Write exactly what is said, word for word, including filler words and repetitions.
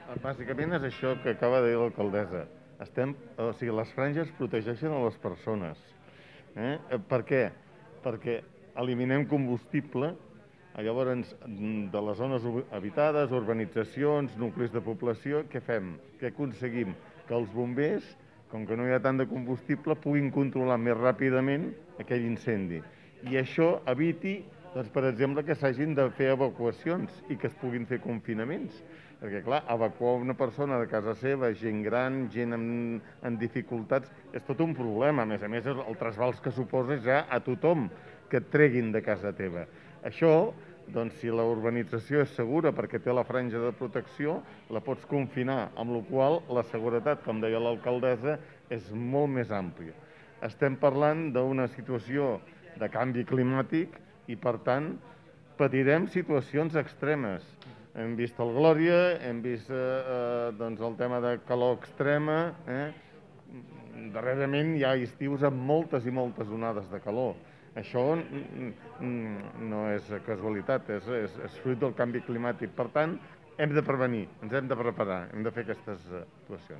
Bàsicament és això que acaba de dir l'alcaldessa. Estem, o sigui, les franges protegeixen a les persones. Eh? Per què? Perquè eliminem combustible, llavors de les zones habitades, urbanitzacions, nuclis de població, què fem? Què aconseguim? Que els bombers, com que no hi ha tant de combustible, puguin controlar més ràpidament aquell incendi. I això eviti, doncs, per exemple, que s'hagin de fer evacuacions i que es puguin fer confinaments. Perquè, clar, evacuar una persona de casa seva, gent gran, gent amb, amb dificultats, és tot un problema. A més a més, el trasbals que suposa ja a tothom que et treguin de casa teva. Això, doncs, si la urbanització és segura perquè té la franja de protecció, la pots confinar, amb la qual la seguretat, com deia l'alcaldessa, és molt més àmplia. Estem parlant d'una situació de canvi climàtic i, per tant, patirem situacions extremes. Hem vist el Glòria, hem vist eh, eh, doncs el tema de calor extrema. Eh? Darrerament hi ha estius amb moltes i moltes onades de calor. Això no és casualitat, és, és, és fruit del canvi climàtic. Per tant, hem de prevenir, ens hem de preparar, hem de fer aquestes actuacions.